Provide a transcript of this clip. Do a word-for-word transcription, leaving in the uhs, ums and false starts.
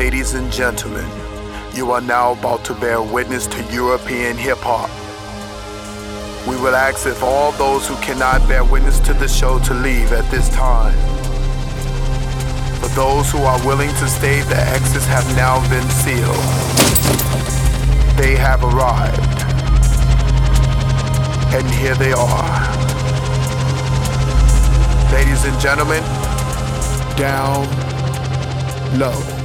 Ladies and gentlemen, you are now about to bear witness to European hip-hop. We will ask if all those who cannot bear witness to the show to leave at this time. For those who are willing to stay, the exits have now been sealed. They have arrived. And here they are. Ladies and gentlemen, down low.